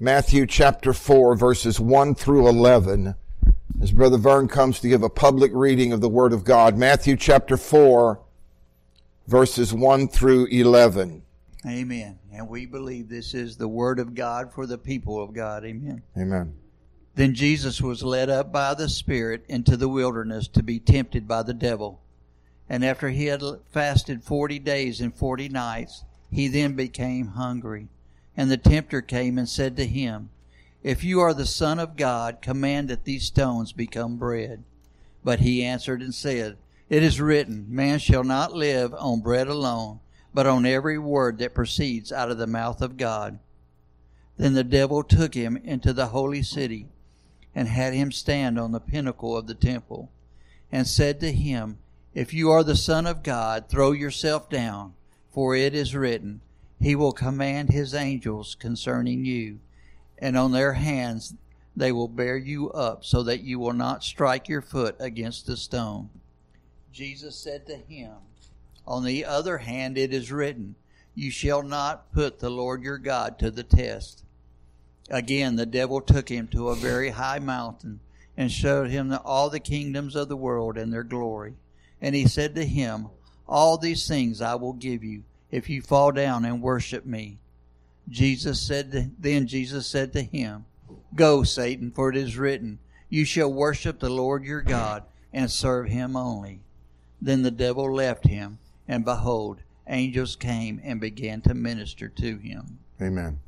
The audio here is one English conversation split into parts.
Matthew chapter 4, verses 1 through 11, as Brother Vern comes to give a public reading of the Word of God. Matthew chapter 4, verses 1 through 11. Amen. And we believe this is the Word of God for the people of God. Amen. Amen. Then Jesus was led up by the Spirit into the wilderness to be tempted by the devil. And after he had fasted 40 days and 40 nights, he then became hungry. And the tempter came and said to him, If you are the Son of God, command that these stones become bread. But he answered and said, It is written, Man shall not live on bread alone, but on every word that proceeds out of the mouth of God. Then the devil took him into the holy city, and had him stand on the pinnacle of the temple, and said to him, If you are the Son of God, throw yourself down, for it is written, He will command His angels concerning you, and on their hands they will bear you up, so that you will not strike your foot against a stone. Jesus said to him, On the other hand it is written, You shall not put the Lord your God to the test. Again the devil took him to a very high mountain, and showed him all the kingdoms of the world and their glory. And he said to him, All these things I will give you, if you fall down and worship me. Then Jesus said to him, Go, Satan, for it is written, You shall worship the Lord your God, and serve him only. Then the devil left him, and behold, angels came and began to minister to him. Amen.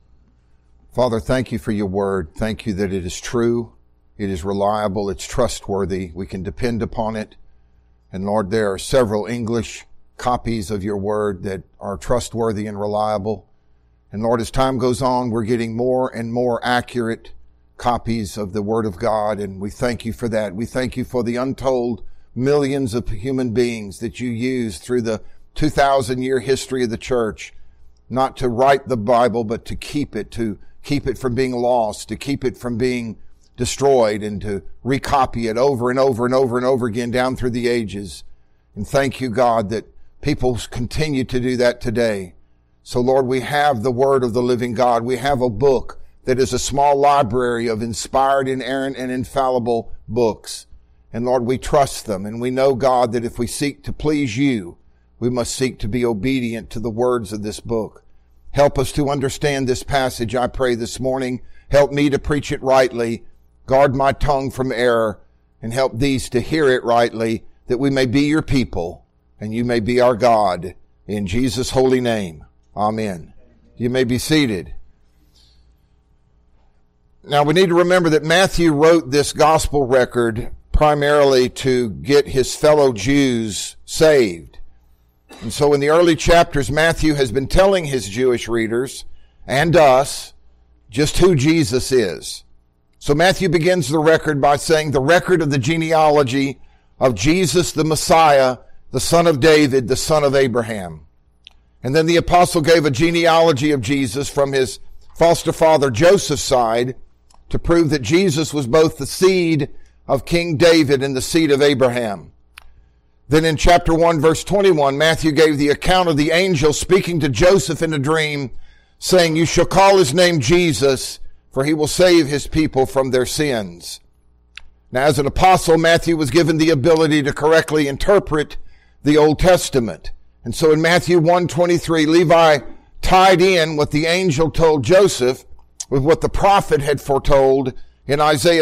Father, thank you for your word. Thank you that it is true, it is reliable, it's trustworthy. We can depend upon it. And Lord, there are several English copies of your word that are trustworthy and reliable. And Lord, as time goes on, we're getting more and more accurate copies of the Word of God, and we thank you for that. We thank you for the untold millions of human beings that you use through the 2,000-year history of the church, not to write the Bible, but to keep it from being lost, to keep it from being destroyed, and to recopy it over and over and over and over again down through the ages. And thank you, God, that people continue to do that today. So, Lord, we have the Word of the living God. We have a book that is a small library of inspired, inerrant, and infallible books. And, Lord, we trust them. And we know, God, that if we seek to please you, we must seek to be obedient to the words of this book. Help us to understand this passage, I pray, this morning. Help me to preach it rightly. Guard my tongue from error, and help these to hear it rightly, that we may be your people, and you may be our God. In Jesus' holy name, amen. You may be seated. Now, we need to remember that Matthew wrote this gospel record primarily to get his fellow Jews saved. And so in the early chapters, Matthew has been telling his Jewish readers and us just who Jesus is. So Matthew begins the record by saying the record of the genealogy of Jesus the Messiah, the son of David, the son of Abraham. And then the apostle gave a genealogy of Jesus from his foster father Joseph's side to prove that Jesus was both the seed of King David and the seed of Abraham. Then in chapter 1, verse 21, Matthew gave the account of the angel speaking to Joseph in a dream, saying, You shall call his name Jesus, for he will save his people from their sins. Now, as an apostle, Matthew was given the ability to correctly interpret the Old Testament. And so in Matthew 1:23, Levi tied in what the angel told Joseph with what the prophet had foretold in Isaiah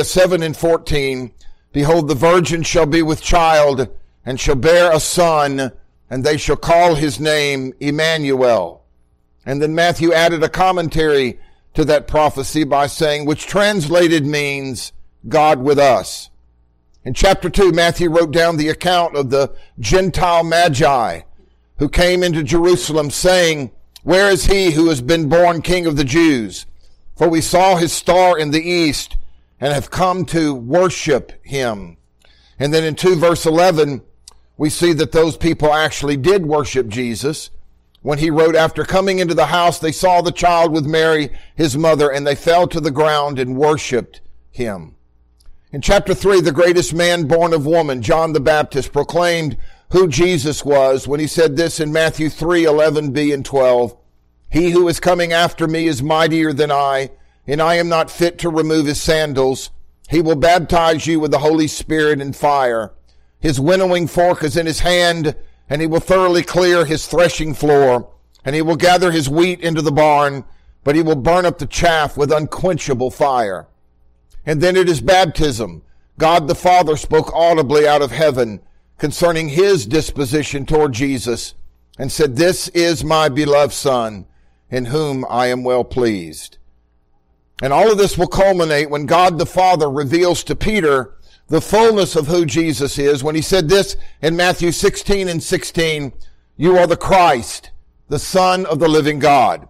7:14. Behold, the virgin shall be with child, and shall bear a son, and they shall call his name Emmanuel. And then Matthew added a commentary to that prophecy by saying, which translated means God with us. In chapter 2, Matthew wrote down the account of the Gentile Magi who came into Jerusalem saying, Where is he who has been born King of the Jews? For we saw his star in the east and have come to worship him. And then in 2 verse 11, we see that those people actually did worship Jesus. When he wrote, After coming into the house, they saw the child with Mary, his mother, and they fell to the ground and worshiped him. In chapter 3, the greatest man born of woman, John the Baptist, proclaimed who Jesus was when he said this in Matthew 3:11b and 12. He who is coming after me is mightier than I, and I am not fit to remove his sandals. He will baptize you with the Holy Spirit and fire. His winnowing fork is in his hand, and he will thoroughly clear his threshing floor, and he will gather his wheat into the barn, but he will burn up the chaff with unquenchable fire. And then at his baptism, God the Father spoke audibly out of heaven concerning his disposition toward Jesus, and said, "This is my beloved Son, in whom I am well pleased." And all of this will culminate when God the Father reveals to Peter the fullness of who Jesus is, when he said this in Matthew 16:16, "You are the Christ, the Son of the living God."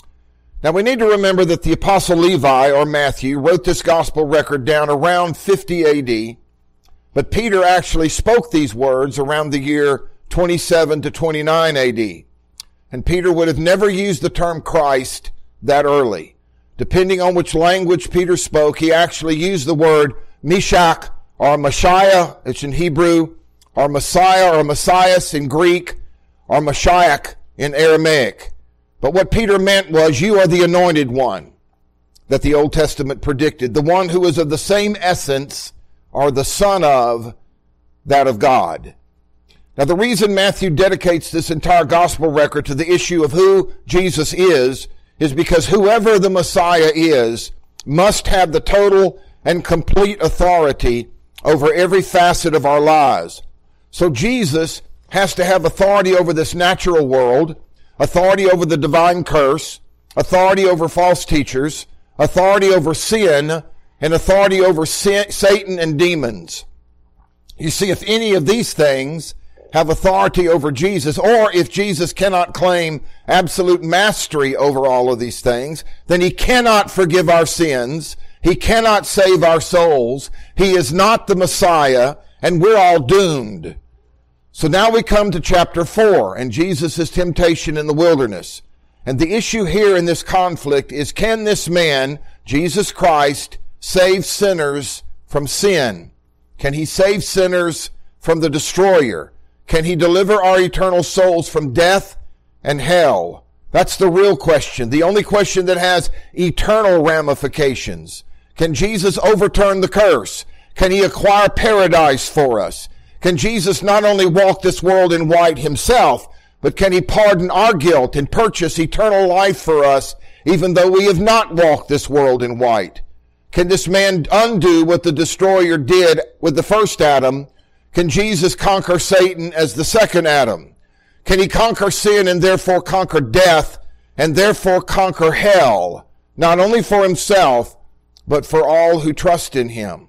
Now we need to remember that the Apostle Levi, or Matthew, wrote this gospel record down around 50 AD, but Peter actually spoke these words around the year 27 to 29 AD. And Peter would have never used the term Christ that early. Depending on which language Peter spoke, he actually used the word Meshach or Messiah, it's in Hebrew, or Messiah or Messias in Greek, or Mashiach in Aramaic. But what Peter meant was, you are the anointed one that the Old Testament predicted, the one who is of the same essence or the son of that of God. Now the reason Matthew dedicates this entire gospel record to the issue of who Jesus is because whoever the Messiah is must have the total and complete authority over every facet of our lives. So Jesus has to have authority over this natural world, authority over the divine curse, authority over false teachers, authority over sin, and authority over Satan and demons. You see, if any of these things have authority over Jesus, or if Jesus cannot claim absolute mastery over all of these things, then he cannot forgive our sins. He cannot save our souls. He is not the Messiah, and we're all doomed. So now we come to chapter 4 and Jesus' temptation in the wilderness. And the issue here in this conflict is, can this man, Jesus Christ, save sinners from sin? Can he save sinners from the destroyer? Can he deliver our eternal souls from death and hell? That's the real question, the only question that has eternal ramifications. Can Jesus overturn the curse? Can he acquire paradise for us? Can Jesus not only walk this world in white himself, but can he pardon our guilt and purchase eternal life for us, even though we have not walked this world in white? Can this man undo what the destroyer did with the first Adam? Can Jesus conquer Satan as the second Adam? Can he conquer sin and therefore conquer death and therefore conquer hell, not only for himself, but for all who trust in him?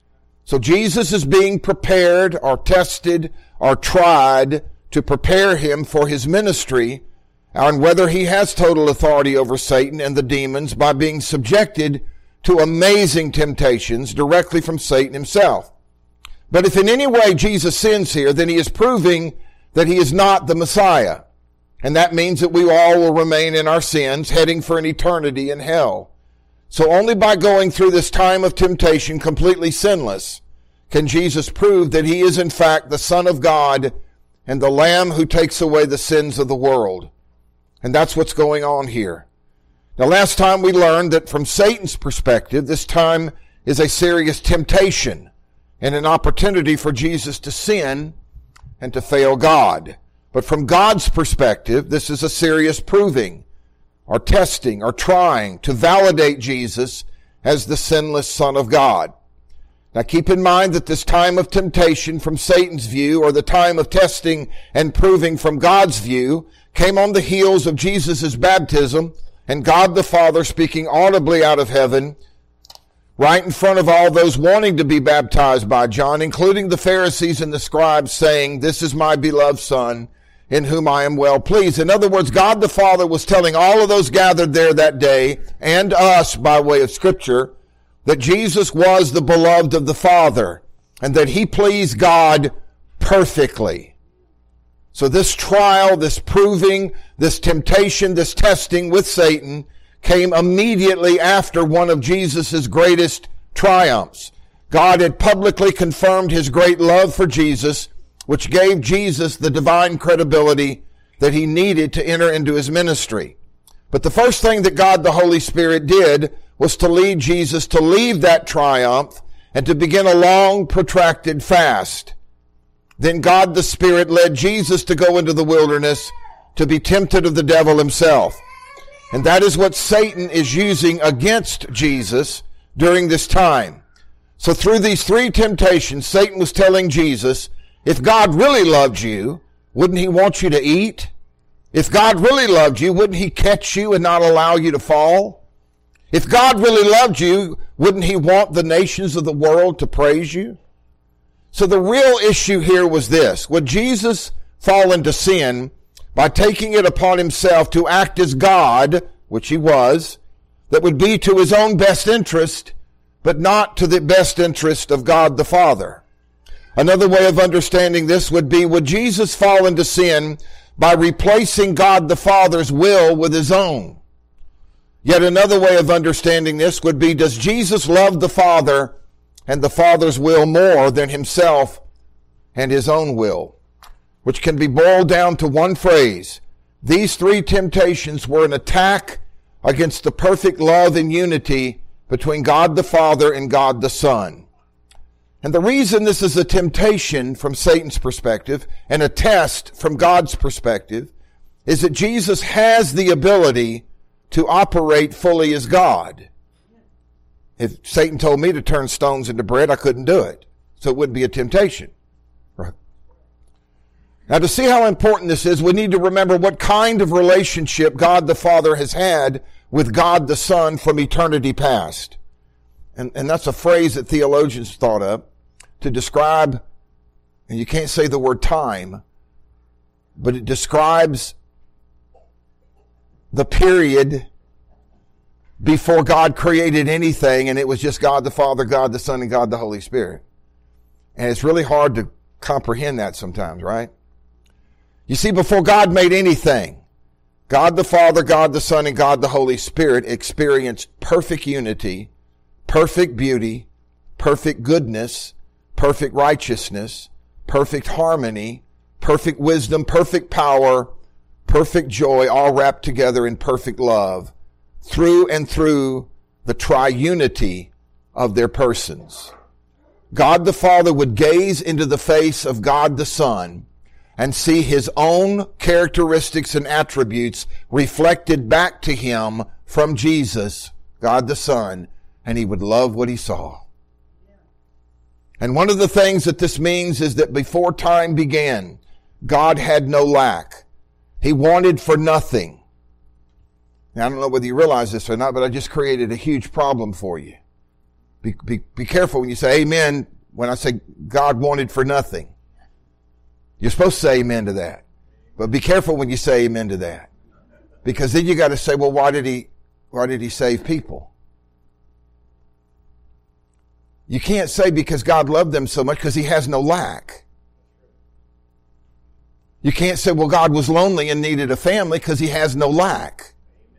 So Jesus is being prepared or tested or tried to prepare him for his ministry and whether he has total authority over Satan and the demons by being subjected to amazing temptations directly from Satan himself. But if in any way Jesus sins here, then he is proving that he is not the Messiah. And that means that we all will remain in our sins, heading for an eternity in hell. So only by going through this time of temptation completely sinless can Jesus prove that he is in fact the Son of God and the Lamb who takes away the sins of the world. And that's what's going on here. Now last time we learned that from Satan's perspective, this time is a serious temptation and an opportunity for Jesus to sin and to fail God. But from God's perspective, this is a serious proving or testing or trying to validate Jesus as the sinless Son of God. Now keep in mind that this time of temptation from Satan's view, or the time of testing and proving from God's view, came on the heels of Jesus' baptism and God the Father speaking audibly out of heaven right in front of all those wanting to be baptized by John, including the Pharisees and the scribes, saying, "This is my beloved Son, in whom I am well pleased." In other words, God the Father was telling all of those gathered there that day, and us by way of Scripture, that Jesus was the beloved of the Father, and that he pleased God perfectly. So this trial, this proving, this temptation, this testing with Satan came immediately after one of Jesus' greatest triumphs. God had publicly confirmed his great love for Jesus, which gave Jesus the divine credibility that he needed to enter into his ministry. But the first thing that God the Holy Spirit did was to lead Jesus to leave that triumph and to begin a long, protracted fast. Then God the Spirit led Jesus to go into the wilderness to be tempted of the devil himself. And that is what Satan is using against Jesus during this time. So through these three temptations, Satan was telling Jesus, if God really loved you, wouldn't he want you to eat? If God really loved you, wouldn't he catch you and not allow you to fall? If God really loved you, wouldn't he want the nations of the world to praise you? So the real issue here was this. Would Jesus fall into sin by taking it upon himself to act as God, which he was, that would be to his own best interest, but not to the best interest of God the Father? Another way of understanding this would be, would Jesus fall into sin by replacing God the Father's will with his own? Yet another way of understanding this would be, does Jesus love the Father and the Father's will more than himself and his own will? Which can be boiled down to one phrase. These three temptations were an attack against the perfect love and unity between God the Father and God the Son. And the reason this is a temptation from Satan's perspective and a test from God's perspective is that Jesus has the ability to operate fully as God. If Satan told me to turn stones into bread, I couldn't do it. So it wouldn't be a temptation. Right? Now, to see how important this is, we need to remember what kind of relationship God the Father has had with God the Son from eternity past. And that's a phrase that theologians thought of to describe, and you can't say the word time, but it describes the period before God created anything, and it was just God the Father, God the Son, and God the Holy Spirit. And it's really hard to comprehend that sometimes, right? You see, before God made anything, God the Father, God the Son, and God the Holy Spirit experienced perfect unity, perfect beauty, perfect goodness, perfect righteousness, perfect harmony, perfect wisdom, perfect power, perfect joy, all wrapped together in perfect love, through and through the triunity of their persons. God the Father would gaze into the face of God the Son and see his own characteristics and attributes reflected back to him from Jesus, God the Son, and he would love what he saw. And one of the things that this means is that before time began, God had no lack. He wanted for nothing. Now, I don't know whether you realize this or not, but I just created a huge problem for you. Be careful when you say amen when I say God wanted for nothing. You're supposed to say amen to that. But be careful when you say amen to that. Because then you got to say, well, why did he save people? You can't say because God loved them so much because he has no lack. You can't say, well, God was lonely and needed a family because he has no lack.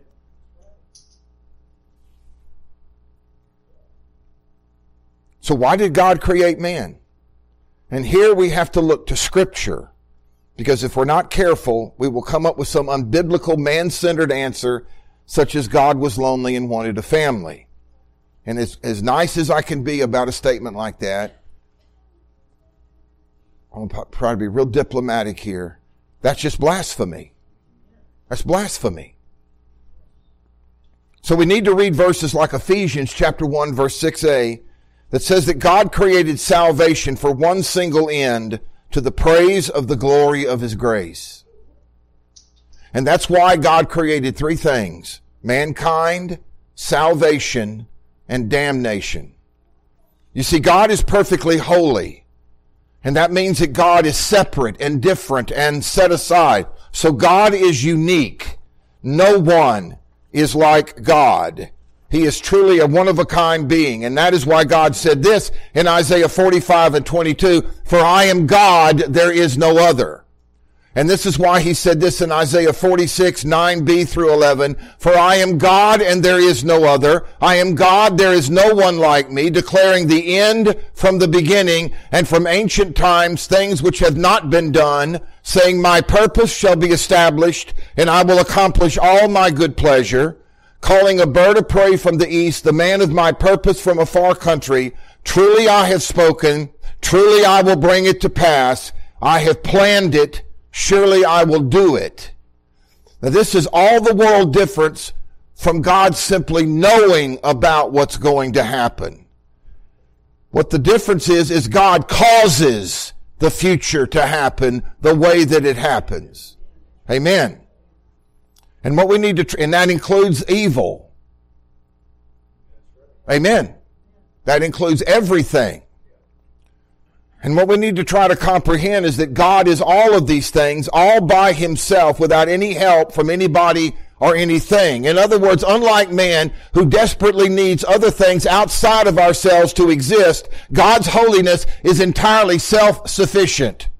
So why did God create man? And here we have to look to Scripture, because if we're not careful, we will come up with some unbiblical, man-centered answer, such as God was lonely and wanted a family. And as nice as I can be about a statement like that, I'm trying to be real diplomatic here. That's just blasphemy. That's blasphemy. So we need to read verses like Ephesians chapter 1, verse 6a, that says that God created salvation for one single end, to the praise of the glory of his grace. And that's why God created three things: mankind, salvation, and damnation. You see, God is perfectly holy. And that means that God is separate and different and set aside. So God is unique. No one is like God. He is truly a one-of-a-kind being. And that is why God said this in Isaiah 45 and 22, "For I am God, there is no other." And this is why he said this in Isaiah 46, 9b through 11, "For I am God and there is no other. I am God, there is no one like me, declaring the end from the beginning, and from ancient times things which have not been done, saying, my purpose shall be established, and I will accomplish all my good pleasure. calling a bird of prey from the east, the man of my purpose from a far country. Truly I have spoken. Truly I will bring it to pass. I have planned it. Surely I will do it. Now this is all the world difference from God simply knowing about what's going to happen. What the difference is God causes the future to happen the way that it happens. Amen. And what we need to, and that includes evil. Amen. That includes everything. And what we need to try to comprehend is that God is all of these things, all by himself, without any help from anybody or anything. In other words, unlike man who desperately needs other things outside of ourselves to exist, God's holiness is entirely self-sufficient.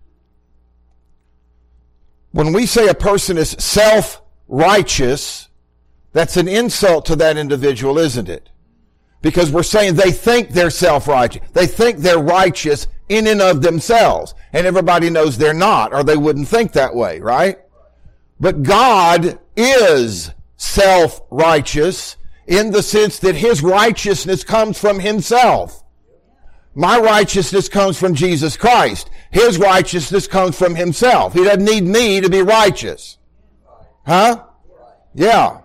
When we say a person is self-righteous, that's an insult to that individual, isn't it? Because we're saying they think they're self-righteous. They think they're righteous in and of themselves. And everybody knows they're not, or they wouldn't think that way, right? But God is self-righteous in the sense that his righteousness comes from himself. My righteousness comes from Jesus Christ. His righteousness comes from himself. He doesn't need me to be righteous. Huh? Yeah.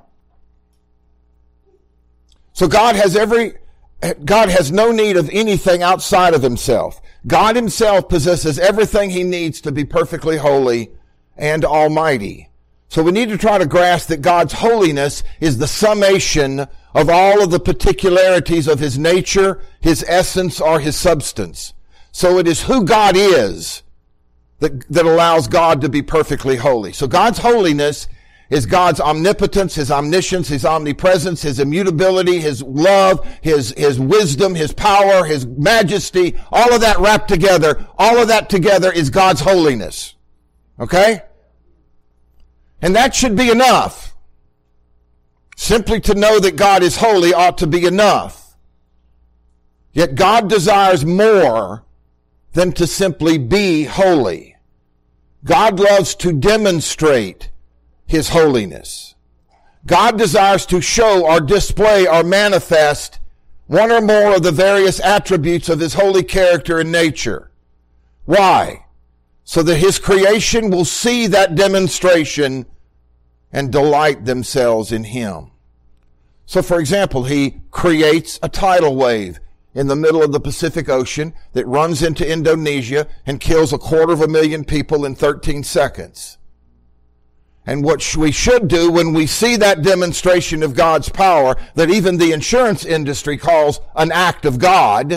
So God has no need of anything outside of himself. God himself possesses everything he needs to be perfectly holy and almighty. So we need to try to grasp that God's holiness is the summation of all of the particularities of his nature, his essence, or his substance. So it is who God is that allows God to be perfectly holy. So God's holiness is God's omnipotence, his omniscience, his omnipresence, his immutability, his love, his wisdom, his power, his majesty, all of that wrapped together. All of that together is God's holiness. Okay? And that should be enough. Simply to know that God is holy ought to be enough. Yet God desires more than to simply be holy. God loves to demonstrate his holiness. God desires to show or display or manifest one or more of the various attributes of his holy character and nature. Why? So that his creation will see that demonstration and delight themselves in him. So for example, he creates a tidal wave in the middle of the Pacific Ocean that runs into Indonesia and kills 250,000 people in 13 seconds. And what we should do when we see that demonstration of God's power that even the insurance industry calls an act of God,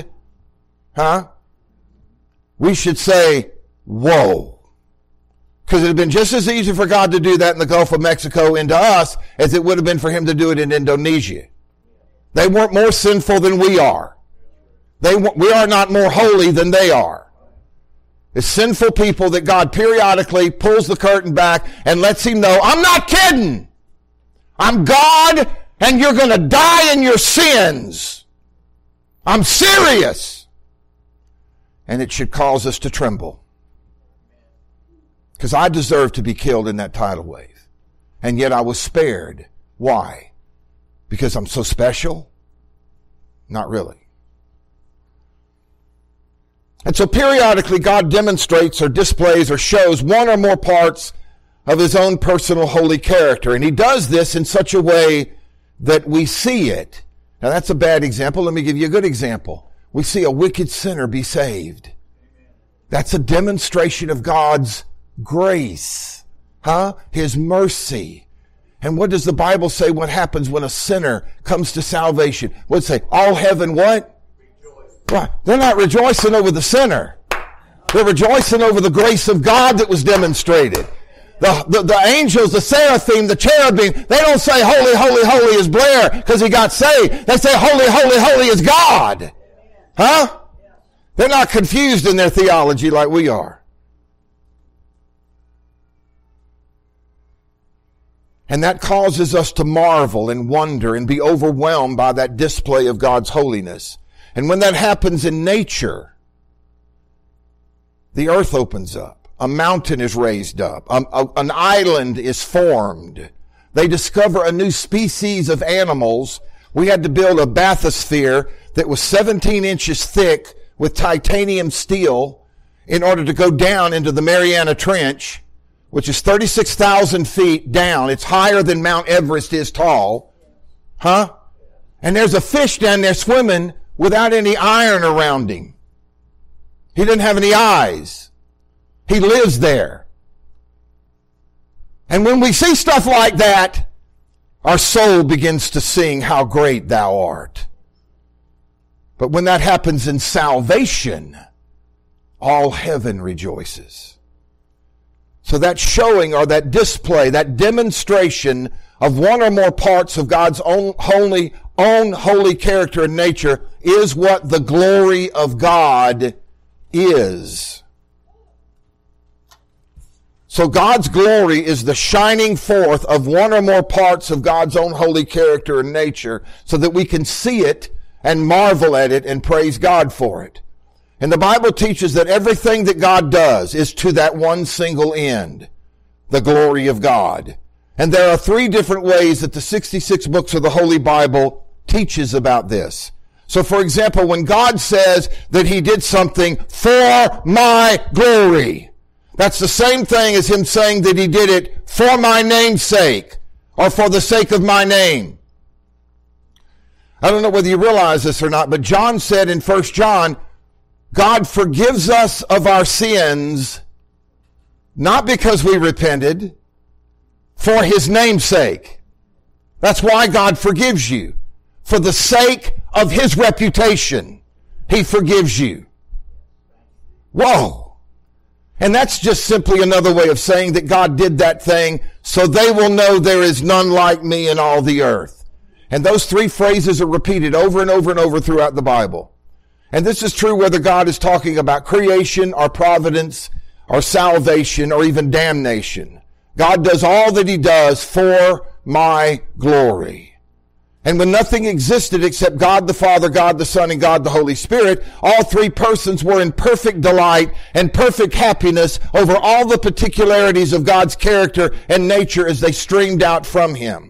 we should say, whoa. Because it would have been just as easy for God to do that in the Gulf of Mexico into us as it would have been for him to do it in Indonesia. They weren't more sinful than we are. We are not more holy than they are. It's sinful people that God periodically pulls the curtain back and lets him know, I'm not kidding. I'm God and you're going to die in your sins. I'm serious. And it should cause us to tremble. Because I deserve to be killed in that tidal wave. And yet I was spared. Why? Because I'm so special? Not really. And so periodically God demonstrates or displays or shows one or more parts of his own personal holy character. And he does this in such a way that we see it. Now that's a bad example. Let me give you a good example. We see a wicked sinner be saved. That's a demonstration of God's grace. His mercy. And what does the Bible say what happens when a sinner comes to salvation? What does it say? All heaven what? They're not rejoicing over the sinner. They're rejoicing over the grace of God that was demonstrated. The angels, the seraphim, the cherubim, they don't say, holy, holy, holy is Blair because he got saved. They say, holy, holy, holy is God. They're not confused in their theology like we are. And that causes us to marvel and wonder and be overwhelmed by that display of God's holiness. And when that happens in nature, the earth opens up. A mountain is raised up. An island is formed. they discover a new species of animals. We had to build a bathysphere that was 17 inches thick with titanium steel in order to go down into the Mariana Trench, which is 36,000 feet down. It's higher than Mount Everest is tall. Huh? And there's a fish down there swimming without any iron around him. He doesn't have any eyes. He lives there. And when we see stuff like that, our soul begins to sing, "How great thou art." But when that happens in salvation, all heaven rejoices. So that showing or that display, that demonstration of one or more parts of God's own holy character and nature is what the glory of God is. So God's glory is the shining forth of one or more parts of God's own holy character and nature so that we can see it and marvel at it and praise God for it. And the Bible teaches that everything that God does is to that one single end, the glory of God. And there are 3 different ways that the 66 books of the Holy Bible teaches about this. So for example, when God says that he did something for my glory, that's the same thing as him saying that he did it for my name's sake or for the sake of my name. I don't know whether you realize this or not, but John said in 1 John, God forgives us of our sins, not because we repented, for his name's sake. That's why God forgives you. For the sake of his reputation, he forgives you. Whoa! And that's just simply another way of saying that God did that thing so they will know there is none like me in all the earth. And those 3 phrases are repeated over and over and over throughout the Bible. And this is true whether God is talking about creation or providence or salvation or even damnation. God does all that he does for my glory. And when nothing existed except God the Father, God the Son, and God the Holy Spirit, all 3 persons were in perfect delight and perfect happiness over all the particularities of God's character and nature as they streamed out from him.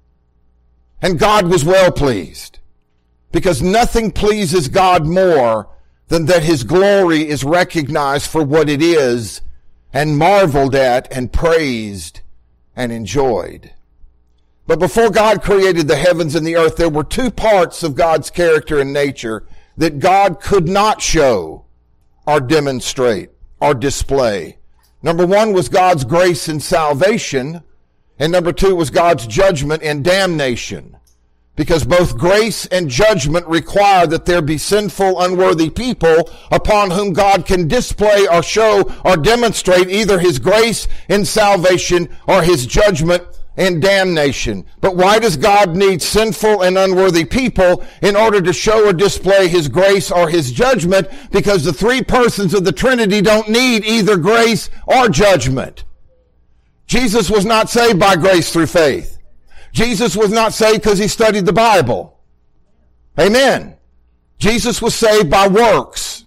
And God was well pleased, because nothing pleases God more than that his glory is recognized for what it is and marveled at and praised and enjoyed. But before God created the heavens and the earth, there were 2 parts of God's character and nature that God could not show or demonstrate or display. Number 1 was God's grace and salvation, and number 2 was God's judgment and damnation. Because both grace and judgment require that there be sinful, unworthy people upon whom God can display or show or demonstrate either his grace in salvation or his judgment and damnation. But why does God need sinful and unworthy people in order to show or display his grace or his judgment? Because the 3 persons of the Trinity don't need either grace or judgment. Jesus was not saved by grace through faith. Jesus was not saved because he studied the Bible. Amen. Jesus was saved by works.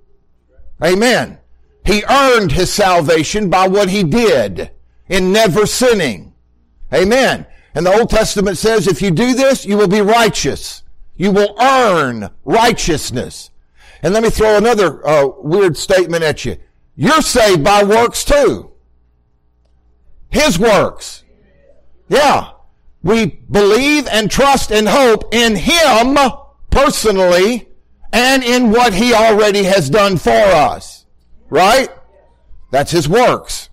Amen. He earned his salvation by what he did in never sinning. Amen. And the Old Testament says if you do this, you will be righteous. You will earn righteousness. And let me throw another weird statement at you. You're saved by works too. His works. Yeah. We believe and trust and hope in him personally and in what he already has done for us. Right? That's his works.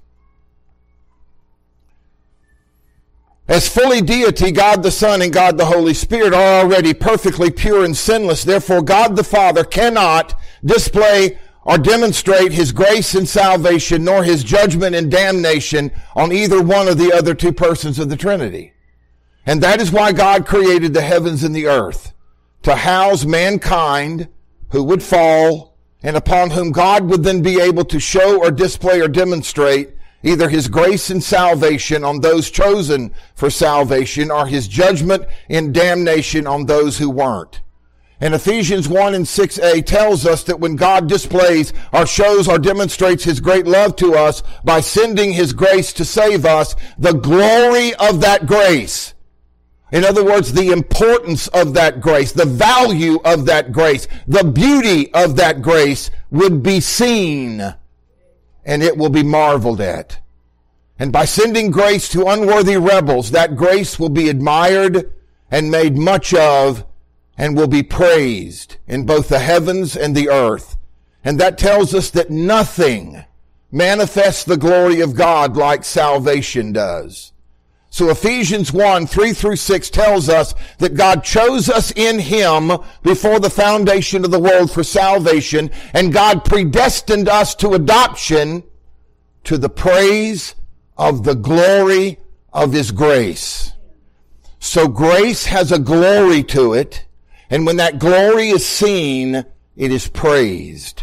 As fully deity, God the Son and God the Holy Spirit are already perfectly pure and sinless. Therefore, God the Father cannot display or demonstrate his grace and salvation nor his judgment and damnation on either one of the other 2 persons of the Trinity. And that is why God created the heavens and the earth, to house mankind who would fall and upon whom God would then be able to show or display or demonstrate either his grace and salvation on those chosen for salvation or his judgment and damnation on those who weren't. And Ephesians 1 and 6a tells us that when God displays or shows or demonstrates His great love to us by sending His grace to save us, the glory of that grace, in other words, the importance of that grace, the value of that grace, the beauty of that grace would be seen, and it will be marveled at. And by sending grace to unworthy rebels, that grace will be admired and made much of and will be praised in both the heavens and the earth. And that tells us that nothing manifests the glory of God like salvation does. So Ephesians 1, 3 through 6 tells us that God chose us in Him before the foundation of the world for salvation, and God predestined us to adoption to the praise of the glory of His grace. So grace has a glory to it, and when that glory is seen, it is praised.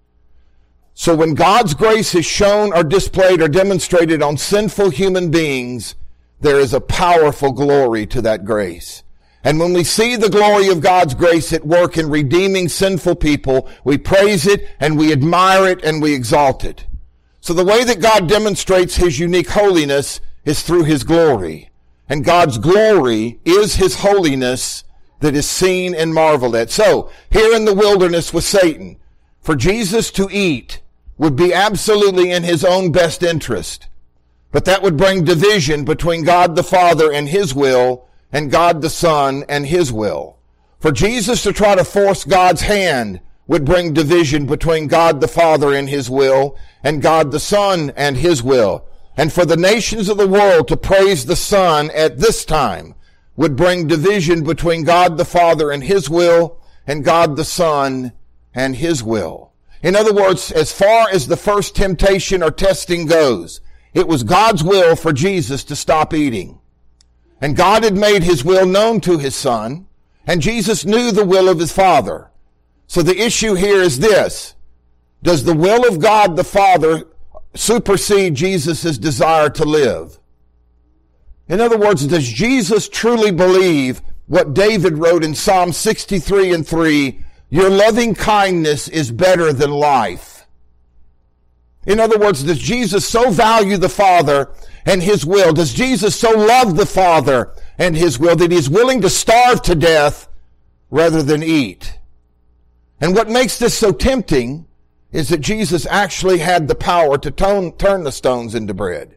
So when God's grace is shown or displayed or demonstrated on sinful human beings, there is a powerful glory to that grace. And when we see the glory of God's grace at work in redeeming sinful people, we praise it and we admire it and we exalt it. So the way that God demonstrates His unique holiness is through His glory. And God's glory is His holiness that is seen and marveled at. So, here in the wilderness with Satan, for Jesus to eat would be absolutely in His own best interest. But that would bring division between God the Father and His will and God the Son and His will. For Jesus to try to force God's hand would bring division between God the Father and His will and God the Son and His will. And for the nations of the world to praise the Son at this time would bring division between God the Father and His will and God the Son and His will. In other words, as far as the first temptation or testing goes, it was God's will for Jesus to stop eating. And God had made His will known to His Son, and Jesus knew the will of His Father. So the issue here is this: does the will of God the Father supersede Jesus' desire to live? In other words, does Jesus truly believe what David wrote in Psalm 63 and 3, "Your loving kindness is better than life"? In other words, does Jesus so value the Father and His will? Does Jesus so love the Father and His will that He's willing to starve to death rather than eat? And what makes this so tempting is that Jesus actually had the power to turn the stones into bread.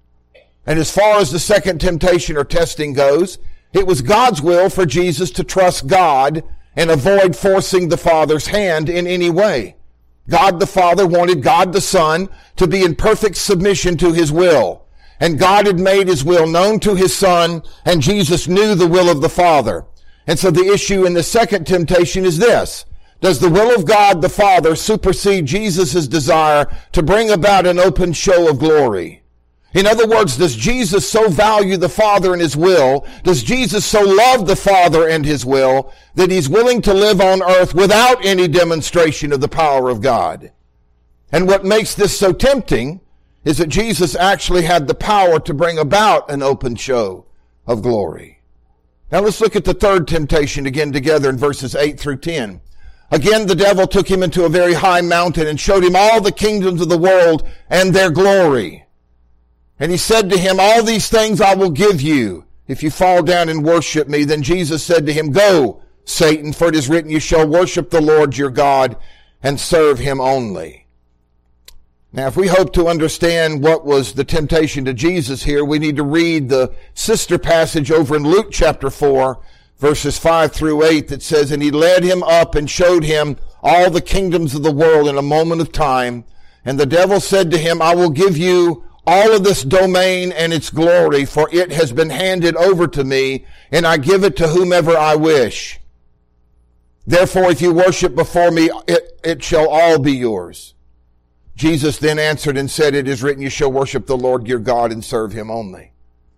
And as far as the second temptation or testing goes, it was God's will for Jesus to trust God and avoid forcing the Father's hand in any way. God the Father wanted God the Son to be in perfect submission to His will. And God had made His will known to His Son, and Jesus knew the will of the Father. And so the issue in the second temptation is this: does the will of God the Father supersede Jesus' desire to bring about an open show of glory? In other words, does Jesus so value the Father and His will, does Jesus so love the Father and His will, that He's willing to live on earth without any demonstration of the power of God? And what makes this so tempting is that Jesus actually had the power to bring about an open show of glory. Now let's look at the third temptation again together in verses 8 through 10. Again, the devil took Him into a very high mountain and showed Him all the kingdoms of the world and their glory. And He said to Him, "All these things I will give you if you fall down and worship Me." Then Jesus said to him, "Go, Satan, for it is written, you shall worship the Lord your God and serve Him only." Now, if we hope to understand what was the temptation to Jesus here, we need to read the sister passage over in Luke chapter 4, verses 5 through 8, that says, "And He led him up and showed him all the kingdoms of the world in a moment of time. And the devil said to him, I will give you all of this domain and its glory, for it has been handed over to me, and I give it to whomever I wish. Therefore, if you worship before me, it shall all be yours." Jesus then answered and said, "It is written, you shall worship the Lord your God and serve Him only."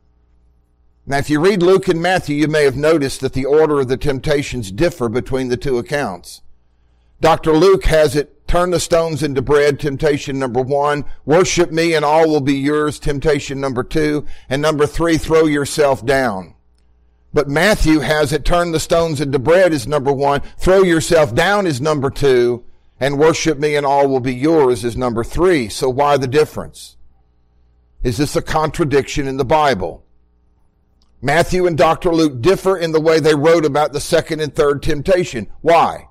Now, if you read Luke and Matthew, you may have noticed that the order of the temptations differ between the two accounts. Dr. Luke has it, turn the stones into bread, temptation number 1. Worship me and all will be yours, temptation number 2. And number 3, throw yourself down. But Matthew has it turn the stones into bread is number 1, throw yourself down is number 2, and worship me and all will be yours is number 3. So why the difference? Is this a contradiction in the Bible? Matthew and Dr. Luke differ in the way they wrote about the second and third temptation. Why?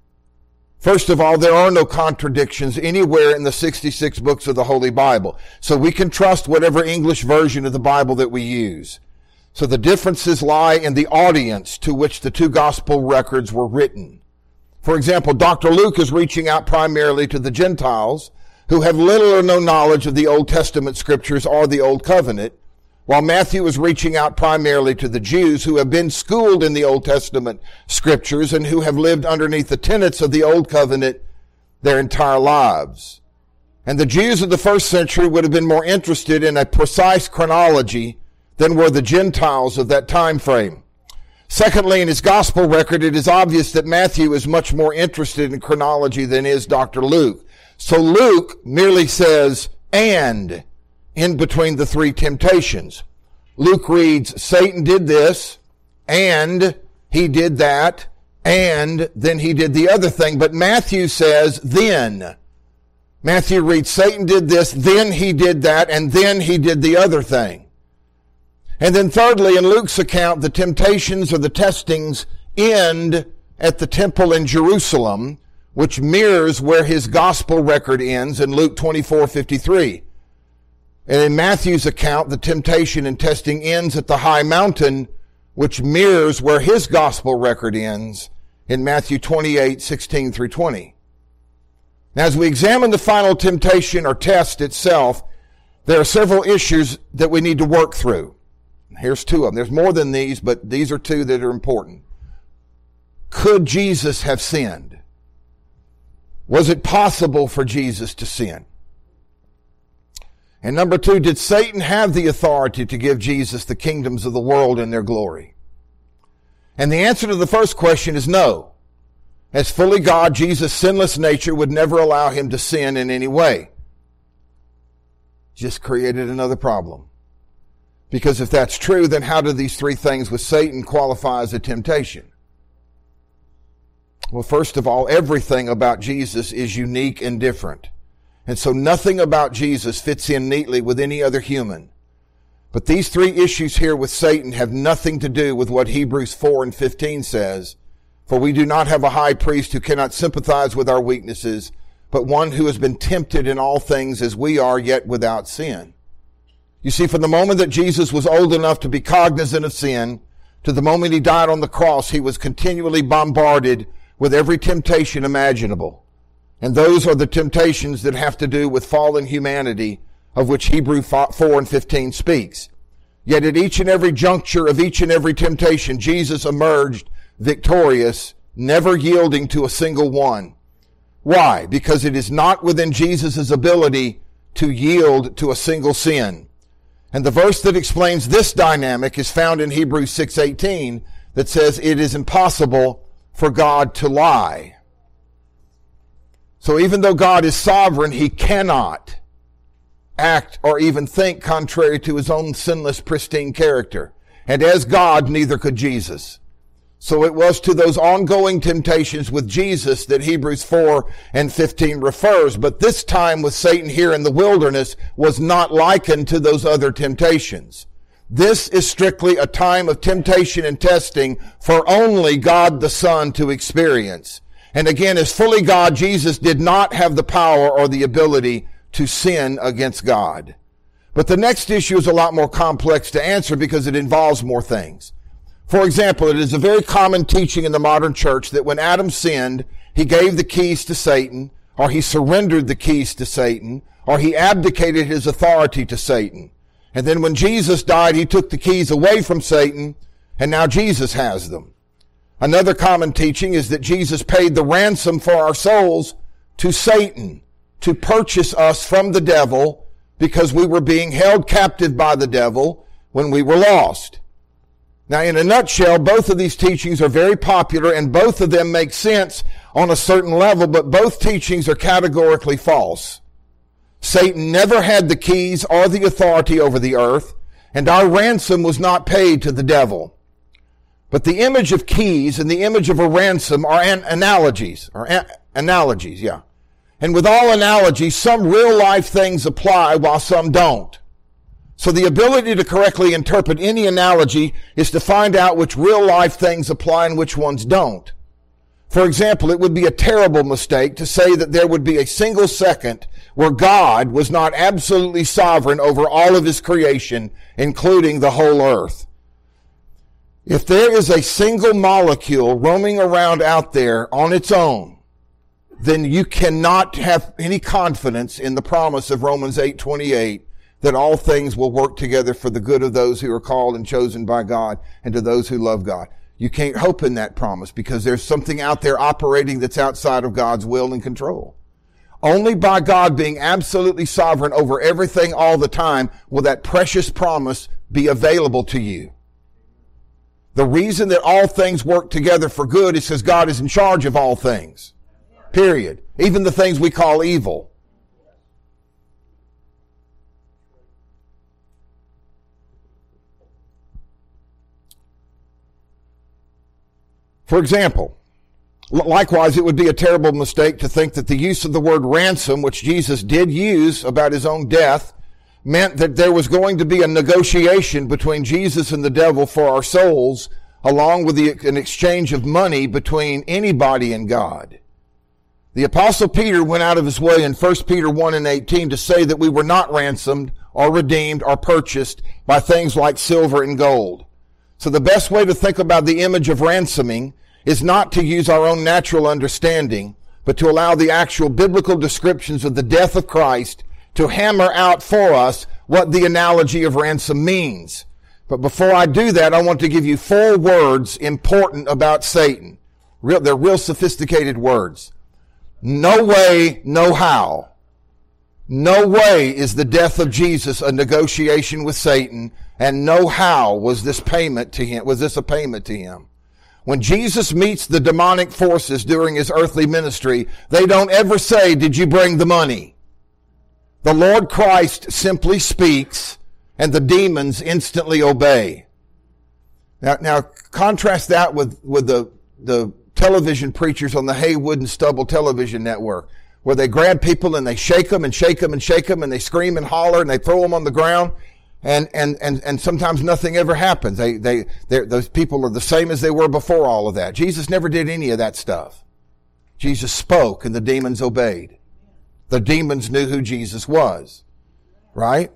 First of all, there are no contradictions anywhere in the 66 books of the Holy Bible. So we can trust whatever English version of the Bible that we use. So the differences lie in the audience to which the two gospel records were written. For example, Dr. Luke is reaching out primarily to the Gentiles who have little or no knowledge of the Old Testament scriptures or the Old Covenant, while Matthew is reaching out primarily to the Jews who have been schooled in the Old Testament scriptures and who have lived underneath the tenets of the Old Covenant their entire lives. And the Jews of the first century would have been more interested in a precise chronology than were the Gentiles of that time frame. Secondly, in his gospel record, it is obvious that Matthew is much more interested in chronology than is Dr. Luke. So Luke merely says, and, in between the three temptations. Luke reads, Satan did this, and he did that, and then he did the other thing. But Matthew says, then. Matthew reads, Satan did this, then he did that, and then he did the other thing. And then thirdly, in Luke's account, the temptations or the testings end at the temple in Jerusalem, which mirrors where his gospel record ends in Luke 24:53. And in Matthew's account, the temptation and testing ends at the high mountain, which mirrors where his gospel record ends in Matthew 28:16 through 20. Now, as we examine the final temptation or test itself, there are several issues that we need to work through. Here's two of them. There's more than these, but these are two that are important. Could Jesus have sinned? Was it possible for Jesus to sin? And number two, did Satan have the authority to give Jesus the kingdoms of the world and their glory? And the answer to the first question is no. As fully God, Jesus' sinless nature would never allow him to sin in any way. Just created another problem. Because if that's true, then how do these three things with Satan qualify as a temptation? Well, first of all, everything about Jesus is unique and different. And so nothing about Jesus fits in neatly with any other human. But these three issues here with Satan have nothing to do with what Hebrews 4:15 says. For we do not have a high priest who cannot sympathize with our weaknesses, but one who has been tempted in all things as we are, yet without sin. You see, from the moment that Jesus was old enough to be cognizant of sin, to the moment he died on the cross, he was continually bombarded with every temptation imaginable. And those are the temptations that have to do with fallen humanity, of which Hebrews 4:15 speaks. Yet at each and every juncture of each and every temptation, Jesus emerged victorious, never yielding to a single one. Why? Because it is not within Jesus' ability to yield to a single sin. And the verse that explains this dynamic is found in Hebrews 6:18 that says it is impossible for God to lie. So even though God is sovereign, he cannot act or even think contrary to his own sinless, pristine character. And as God, neither could Jesus. So it was to those ongoing temptations with Jesus that Hebrews 4:15 refers. But this time with Satan here in the wilderness was not likened to those other temptations. This is strictly a time of temptation and testing for only God the Son to experience. And again, as fully God, Jesus did not have the power or the ability to sin against God. But the next issue is a lot more complex to answer because it involves more things. For example, it is a very common teaching in the modern church that when Adam sinned, he gave the keys to Satan, or he surrendered the keys to Satan, or he abdicated his authority to Satan. And then when Jesus died, he took the keys away from Satan, and now Jesus has them. Another common teaching is that Jesus paid the ransom for our souls to Satan to purchase us from the devil because we were being held captive by the devil when we were lost. Now, in a nutshell, both of these teachings are very popular and both of them make sense on a certain level, but both teachings are categorically false. Satan never had the keys or the authority over the earth, and our ransom was not paid to the devil. But the image of keys and the image of a ransom are analogies, yeah. And with all analogies, some real life things apply while some don't. So the ability to correctly interpret any analogy is to find out which real life things apply and which ones don't. For example, it would be a terrible mistake to say that there would be a single second where God was not absolutely sovereign over all of his creation, including the whole earth. If there is a single molecule roaming around out there on its own, then you cannot have any confidence in the promise of Romans 8:28 that all things will work together for the good of those who are called and chosen by God and to those who love God. You can't hope in that promise because there's something out there operating that's outside of God's will and control. Only by God being absolutely sovereign over everything all the time will that precious promise be available to you. The reason that all things work together for good is because God is in charge of all things. Period. Even the things we call evil. For example, likewise, it would be a terrible mistake to think that the use of the word ransom, which Jesus did use about his own death, meant that there was going to be a negotiation between Jesus and the devil for our souls, along with an exchange of money between anybody and God. The Apostle Peter went out of his way in 1 Peter 1:18 to say that we were not ransomed or redeemed or purchased by things like silver and gold. So the best way to think about the image of ransoming is not to use our own natural understanding, but to allow the actual biblical descriptions of the death of Christ to hammer out for us what the analogy of ransom means. But before I do that, I want to give you 4 words important about Satan. They're real sophisticated words. No way, no how. No way is the death of Jesus a negotiation with Satan, and no how was this a payment to him. When Jesus meets the demonic forces during his earthly ministry, they don't ever say, "Did you bring the money?" The Lord Christ simply speaks, and the demons instantly obey. Now contrast that with the television preachers on the Haywood and Stubble television network, where they grab people and they shake them and shake them and shake them and they scream and holler and they throw them on the ground, and sometimes nothing ever happens. Those people are the same as they were before all of that. Jesus never did any of that stuff. Jesus spoke and the demons obeyed. The demons knew who Jesus was, right?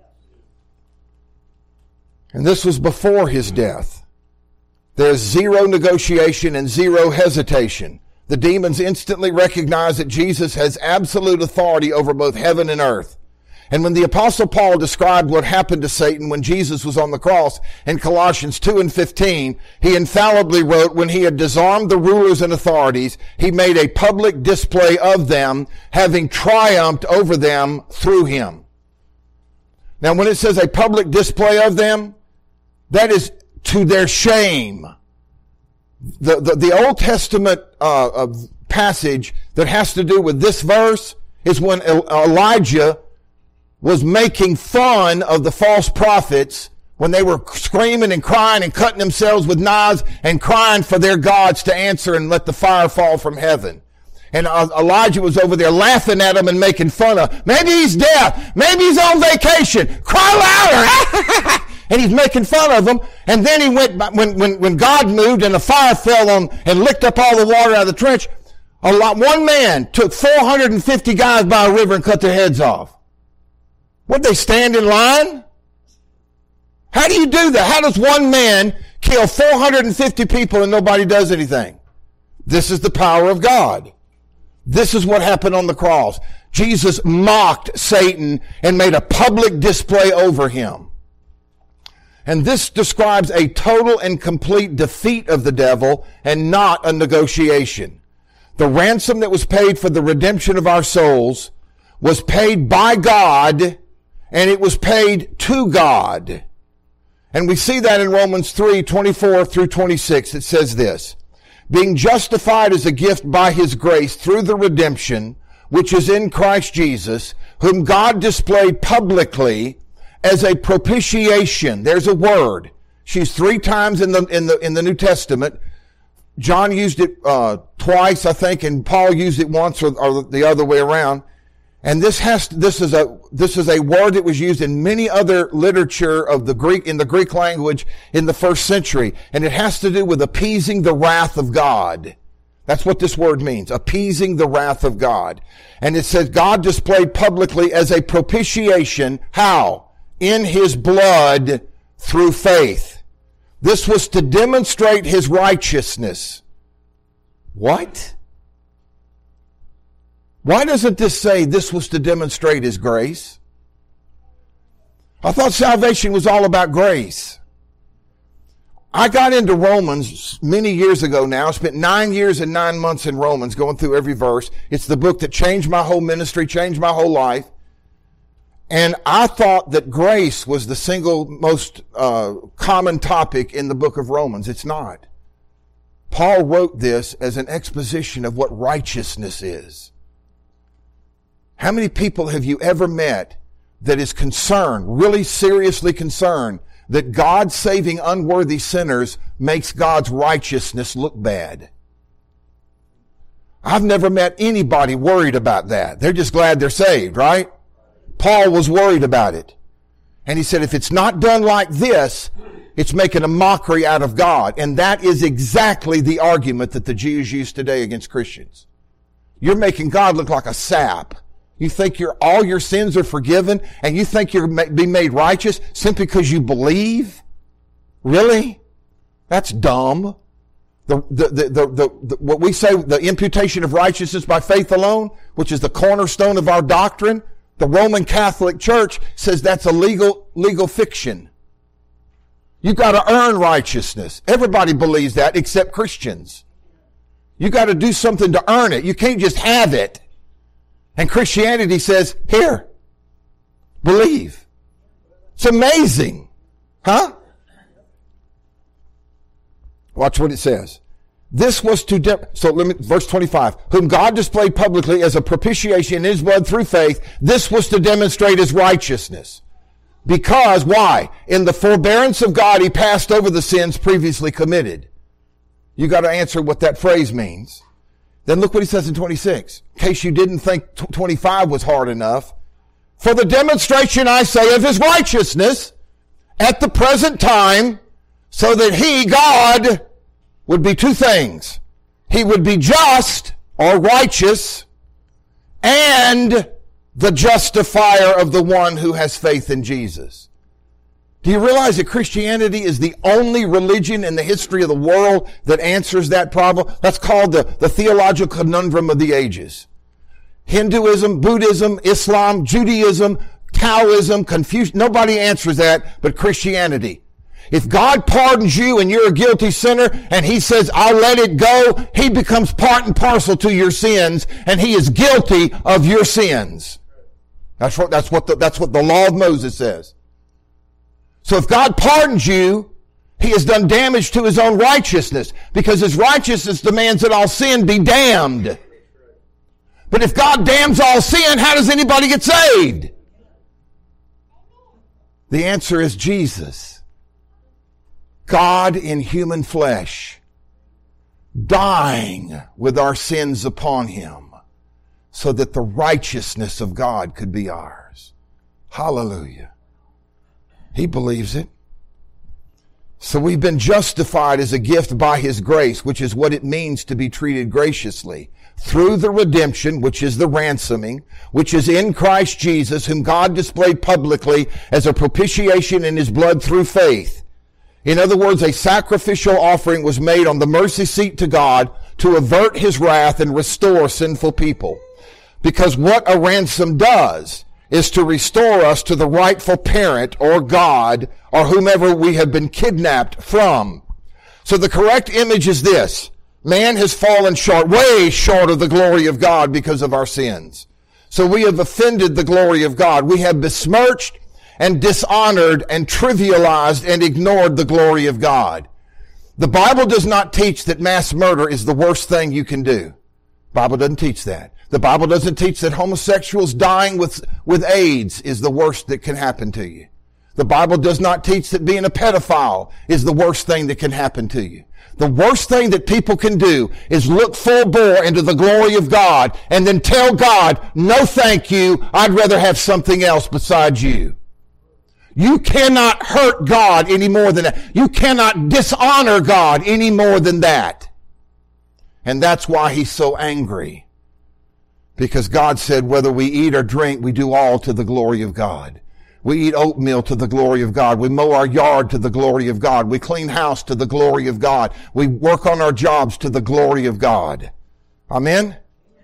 And this was before his death. There's zero negotiation and zero hesitation. The demons instantly recognize that Jesus has absolute authority over both heaven and earth. And when the Apostle Paul described what happened to Satan when Jesus was on the cross in Colossians 2:15, he infallibly wrote, when he had disarmed the rulers and authorities, he made a public display of them, having triumphed over them through him. Now, when it says a public display of them, that is to their shame. The Old Testament passage that has to do with this verse is when Elijah was making fun of the false prophets when they were screaming and crying and cutting themselves with knives and crying for their gods to answer and let the fire fall from heaven. And Elijah was over there laughing at them and making fun of, maybe he's deaf, maybe he's on vacation, cry louder. And he's making fun of them. And then he went, when God moved and the fire fell on and licked up all the water out of the trench, one man took 450 guys by a river and cut their heads off. Would they stand in line? How do you do that? How does one man kill 450 people and nobody does anything? This is the power of God. This is what happened on the cross. Jesus mocked Satan and made a public display over him. And this describes a total and complete defeat of the devil and not a negotiation. The ransom that was paid for the redemption of our souls was paid by God, and it was paid to God. And we see that in Romans 3:24 through 26. It says this, being justified as a gift by his grace through the redemption which is in Christ Jesus, whom God displayed publicly as a propitiation. There's a word. It's used 3 times in the New Testament. John used it twice, I think, and Paul used it once, or the other way around. And this is a word that was used in many other literature in the Greek language in the first century. And it has to do with appeasing the wrath of God. That's what this word means, appeasing the wrath of God. And it says God displayed publicly as a propitiation. How? In his blood through faith. This was to demonstrate his righteousness. What? Why doesn't this say this was to demonstrate his grace? I thought salvation was all about grace. I got into Romans many years ago now. I spent 9 years and 9 months in Romans, going through every verse. It's the book that changed my whole ministry, changed my whole life. And I thought that grace was the single most common topic in the book of Romans. It's not. Paul wrote this as an exposition of what righteousness is. How many people have you ever met that is concerned, really seriously concerned, that God saving unworthy sinners makes God's righteousness look bad? I've never met anybody worried about that. They're just glad they're saved, right? Paul was worried about it. And he said, if it's not done like this, it's making a mockery out of God. And that is exactly the argument that the Jews use today against Christians. You're making God look like a sap. You think all your sins are forgiven, and you think you're be made righteous simply because you believe? Really? That's dumb. What we say, the imputation of righteousness by faith alone, which is the cornerstone of our doctrine, the Roman Catholic Church says that's a legal fiction. You've got to earn righteousness. Everybody believes that except Christians. You got to do something to earn it. You can't just have it. And Christianity says, here, believe. It's amazing. Huh? Watch what it says. This was verse 25, whom God displayed publicly as a propitiation in his blood through faith. This was to demonstrate his righteousness. Because, why? In the forbearance of God, he passed over the sins previously committed. You got to answer what that phrase means. Then look what he says in 26. In case you didn't think 25 was hard enough. For the demonstration, I say, of his righteousness at the present time, so that he, God, would be 2 things. He would be just or righteous and the justifier of the one who has faith in Jesus. Do you realize that Christianity is the only religion in the history of the world that answers that problem? That's called the theological conundrum of the ages. Hinduism, Buddhism, Islam, Judaism, Taoism, Confucius, nobody answers that but Christianity. If God pardons you and you're a guilty sinner and he says, I'll let it go, he becomes part and parcel to your sins and he is guilty of your sins. That's what the law of Moses says. So if God pardons you, he has done damage to his own righteousness because his righteousness demands that all sin be damned. But if God damns all sin, how does anybody get saved? The answer is Jesus. God in human flesh, dying with our sins upon him so that the righteousness of God could be ours. Hallelujah. He believes it. So we've been justified as a gift by his grace, which is what it means to be treated graciously, through the redemption, which is the ransoming, which is in Christ Jesus, whom God displayed publicly as a propitiation in his blood through faith. In other words, a sacrificial offering was made on the mercy seat to God to avert his wrath and restore sinful people. Because what a ransom does is to restore us to the rightful parent or God or whomever we have been kidnapped from. So the correct image is this. Man has fallen short, way short of the glory of God because of our sins. So we have offended the glory of God. We have besmirched and dishonored and trivialized and ignored the glory of God. The Bible does not teach that mass murder is the worst thing you can do. The Bible doesn't teach that. The Bible doesn't teach that homosexuals dying with AIDS is the worst that can happen to you. The Bible does not teach that being a pedophile is the worst thing that can happen to you. The worst thing that people can do is look full bore into the glory of God and then tell God, no thank you, I'd rather have something else besides you. You cannot hurt God any more than that. You cannot dishonor God any more than that. And that's why he's so angry. Because God said, whether we eat or drink, we do all to the glory of God. We eat oatmeal to the glory of God. We mow our yard to the glory of God. We clean house to the glory of God. We work on our jobs to the glory of God. Amen?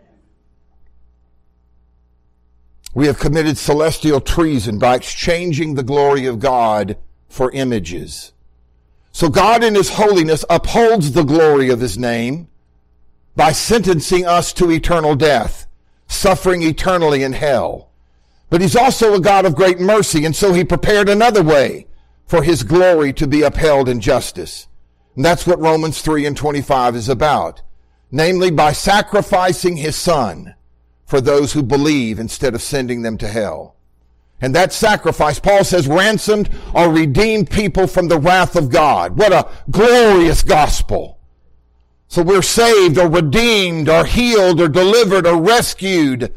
We have committed celestial treason by exchanging the glory of God for images. So God in his holiness upholds the glory of his name by sentencing us to eternal death, suffering eternally in hell. But he's also a God of great mercy, and so he prepared another way for his glory to be upheld in justice. And that's what Romans 3:25 is about. Namely, by sacrificing his son for those who believe instead of sending them to hell. And that sacrifice, Paul says, ransomed or redeemed people from the wrath of God. What a glorious gospel. So we're saved or redeemed or healed or delivered or rescued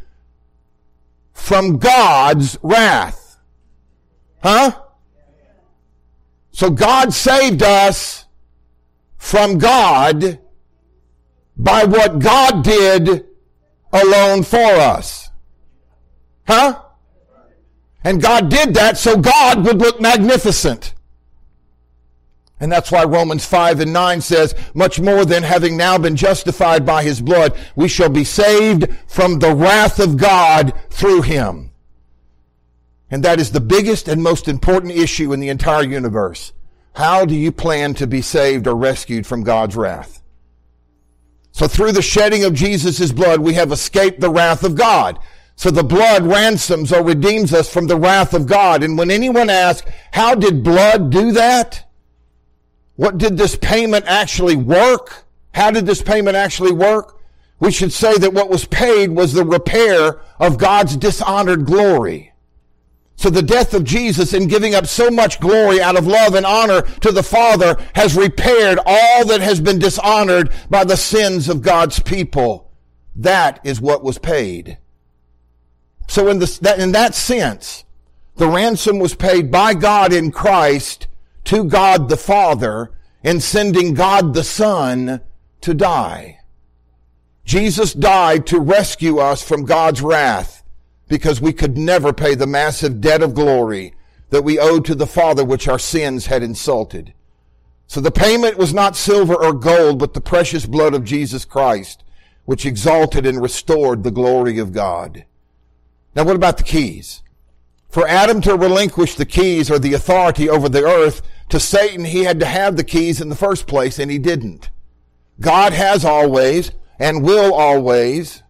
from God's wrath. Huh? So God saved us from God by what God did alone for us. Huh? And God did that so God would look magnificent. And that's why Romans 5:9 says, much more than having now been justified by his blood, we shall be saved from the wrath of God through him. And that is the biggest and most important issue in the entire universe. How do you plan to be saved or rescued from God's wrath? So through the shedding of Jesus' blood, we have escaped the wrath of God. So the blood ransoms or redeems us from the wrath of God. And when anyone asks, how did blood do that? What did this payment actually work? How did this payment actually work? We should say that what was paid was the repair of God's dishonored glory. So the death of Jesus in giving up so much glory out of love and honor to the Father has repaired all that has been dishonored by the sins of God's people. That is what was paid. So in that sense, the ransom was paid by God in Christ to God the Father in sending God the Son to die. Jesus died to rescue us from God's wrath because we could never pay the massive debt of glory that we owed to the Father which our sins had insulted. So the payment was not silver or gold, but the precious blood of Jesus Christ, which exalted and restored the glory of God. Now what about the keys? For Adam to relinquish the keys or the authority over the earth to Satan, he had to have the keys in the first place, and he didn't. God has always and will always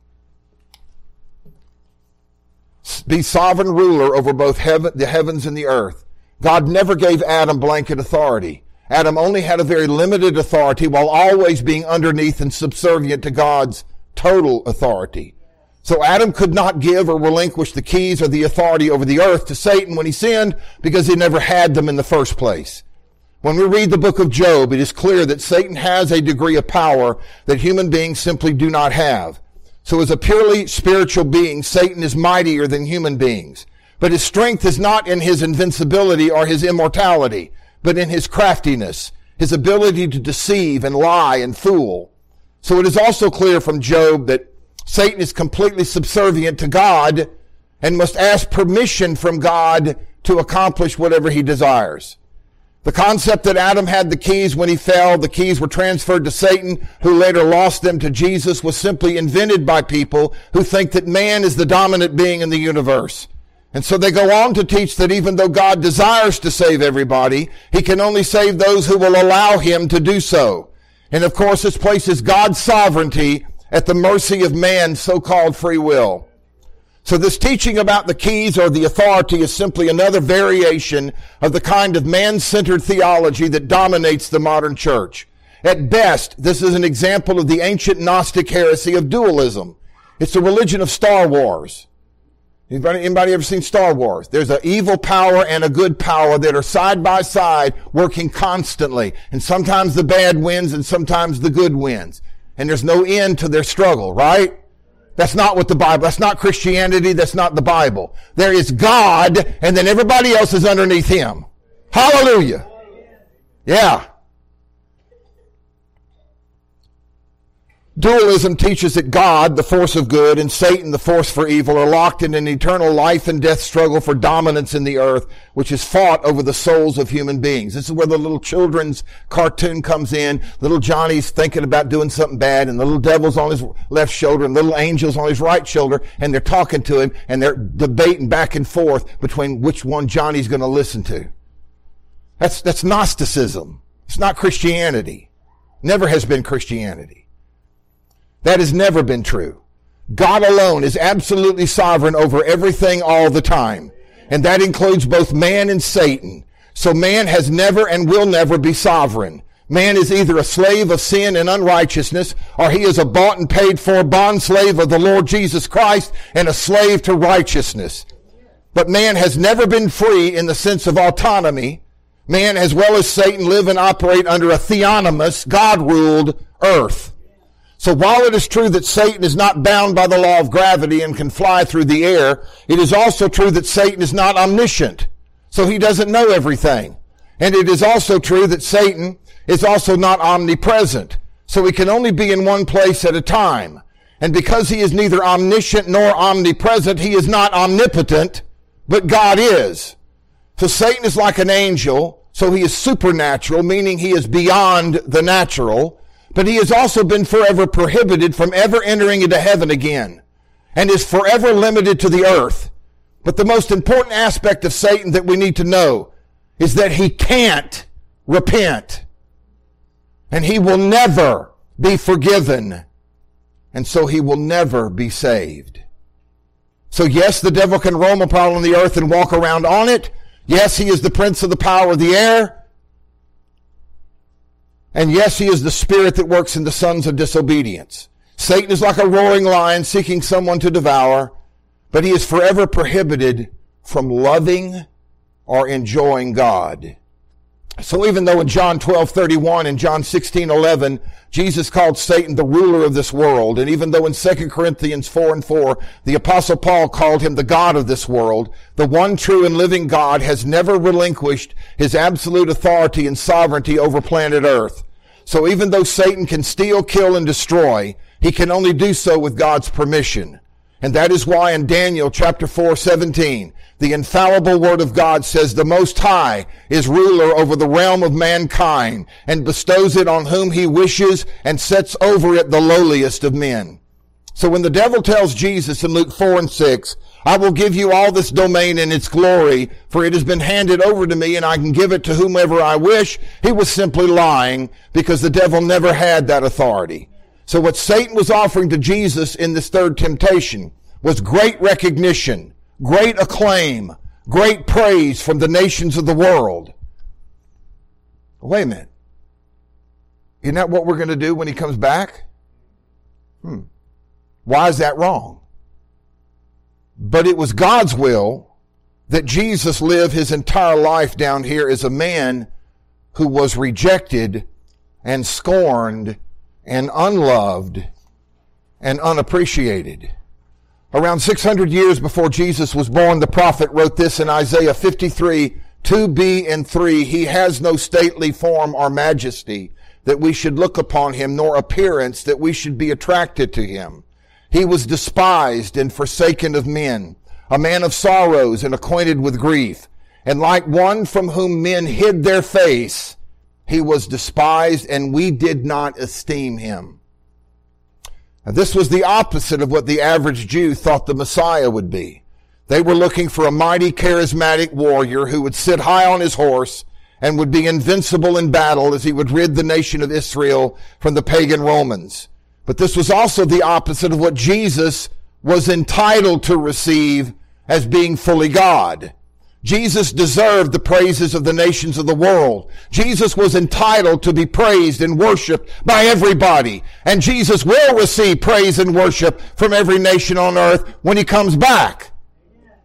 be sovereign ruler over both the heavens and the earth. God never gave Adam blanket authority. Adam only had a very limited authority while always being underneath and subservient to God's total authority. So Adam could not give or relinquish the keys or the authority over the earth to Satan when he sinned because he never had them in the first place. When we read the book of Job, it is clear that Satan has a degree of power that human beings simply do not have. So as a purely spiritual being, Satan is mightier than human beings. But his strength is not in his invincibility or his immortality, but in his craftiness, his ability to deceive and lie and fool. So it is also clear from Job that Satan is completely subservient to God and must ask permission from God to accomplish whatever he desires. The concept that Adam had the keys when he fell, the keys were transferred to Satan, who later lost them to Jesus, was simply invented by people who think that man is the dominant being in the universe. And so they go on to teach that even though God desires to save everybody, he can only save those who will allow him to do so. And of course, this places God's sovereignty at the mercy of man's so-called free will. So this teaching about the keys or the authority is simply another variation of the kind of man-centered theology that dominates the modern church. At best, this is an example of the ancient Gnostic heresy of dualism. It's the religion of Star Wars. Anybody ever seen Star Wars? There's an evil power and a good power that are side by side working constantly. And sometimes the bad wins and sometimes the good wins. And there's no end to their struggle, right? That's not what the Bible, that's not Christianity, that's not the Bible. There is God, and then everybody else is underneath Him. Hallelujah. Yeah. Dualism teaches that God, the force of good, and Satan, the force for evil, are locked in an eternal life and death struggle for dominance in the earth, which is fought over the souls of human beings. This is where the little children's cartoon comes in. Little Johnny's thinking about doing something bad, and the little devil's on his left shoulder, and little angel's on his right shoulder, and they're talking to him, and they're debating back and forth between which one Johnny's going to listen to. That's Gnosticism. It's not Christianity. Never has been Christianity. That has never been true. God alone is absolutely sovereign over everything all the time. And that includes both man and Satan. So man has never and will never be sovereign. Man is either a slave of sin and unrighteousness, or he is a bought and paid for bondslave of the Lord Jesus Christ and a slave to righteousness. But man has never been free in the sense of autonomy. Man, as well as Satan, live and operate under a theonomous, God-ruled earth. So while it is true that Satan is not bound by the law of gravity and can fly through the air, it is also true that Satan is not omniscient. So he doesn't know everything. And it is also true that Satan is also not omnipresent. So he can only be in one place at a time. And because he is neither omniscient nor omnipresent, he is not omnipotent, but God is. So Satan is like an angel, so he is supernatural, meaning he is beyond the natural. But he has also been forever prohibited from ever entering into heaven again, and is forever limited to the earth. But the most important aspect of Satan that we need to know is that he can't repent, and he will never be forgiven, and so he will never be saved. So yes, the devil can roam about on the earth and walk around on it. Yes, he is the prince of the power of the air. And yes, he is the spirit that works in the sons of disobedience. Satan is like a roaring lion seeking someone to devour, but he is forever prohibited from loving or enjoying God. So even though in John 12:31 and John 16:11, Jesus called Satan the ruler of this world, and even though in 2 Corinthians 4:4, the Apostle Paul called him the God of this world, the one true and living God has never relinquished his absolute authority and sovereignty over planet Earth. So even though Satan can steal, kill, and destroy, he can only do so with God's permission. And that is why in Daniel chapter 4:17, the infallible word of God says the Most High is ruler over the realm of mankind and bestows it on whom he wishes and sets over it the lowliest of men. So when the devil tells Jesus in Luke 4:6, I will give you all this domain and its glory, for it has been handed over to me and I can give it to whomever I wish, he was simply lying because the devil never had that authority. So what Satan was offering to Jesus in this third temptation was great recognition, great acclaim, great praise from the nations of the world. Wait a minute. Isn't that what we're going to do when he comes back? Why is that wrong? But it was God's will that Jesus live his entire life down here as a man who was rejected and scorned and unloved and unappreciated. Around 600 years before Jesus was born, the prophet wrote this in Isaiah 53, 2b and 3, he has no stately form or majesty that we should look upon him, nor appearance that we should be attracted to him. He was despised and forsaken of men, a man of sorrows and acquainted with grief. And like one from whom men hid their face, he was despised and we did not esteem him. Now, this was the opposite of what the average Jew thought the Messiah would be. They were looking for a mighty, charismatic warrior who would sit high on his horse and would be invincible in battle as he would rid the nation of Israel from the pagan Romans. But this was also the opposite of what Jesus was entitled to receive as being fully God. Jesus deserved the praises of the nations of the world. Jesus was entitled to be praised and worshiped by everybody. And Jesus will receive praise and worship from every nation on earth when he comes back.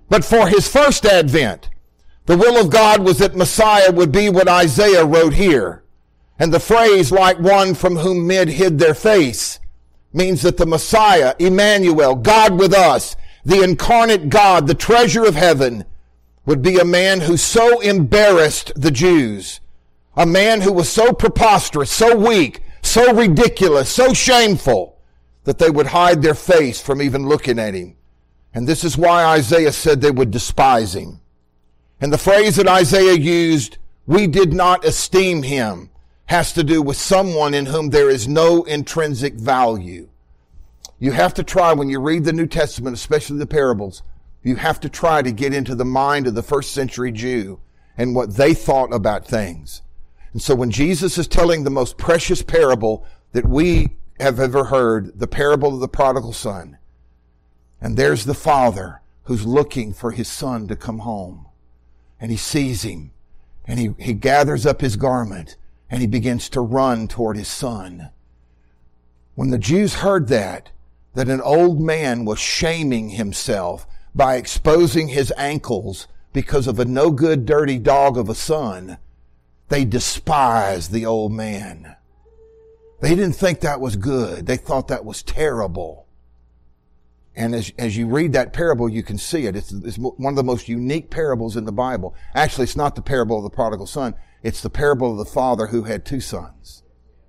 But for his first advent, the will of God was that Messiah would be what Isaiah wrote here. And the phrase, like one from whom men hid their face, means that the Messiah, Emmanuel, God with us, the incarnate God, the treasure of heaven, would be a man who so embarrassed the Jews, a man who was so preposterous, so weak, so ridiculous, so shameful, that they would hide their face from even looking at him. And this is why Isaiah said they would despise him. And the phrase that Isaiah used, "we did not esteem him," has to do with someone in whom there is no intrinsic value. You have to try, when you read the New Testament, especially the parables, you have to try to get into the mind of the first century Jew and what they thought about things. And so when Jesus is telling the most precious parable that we have ever heard, the parable of the prodigal son, and there's the father who's looking for his son to come home, and he sees him, and he gathers up his garment, and he begins to run toward his son. When the Jews heard that an old man was shaming himself by exposing his ankles because of a no good, dirty dog of a son, they despised the old man. They didn't think that was good. They thought that was terrible. And as you read that parable, you can see it. It's one of the most unique parables in the Bible. Actually, it's not the parable of the prodigal son. It's the parable of the father who had two sons.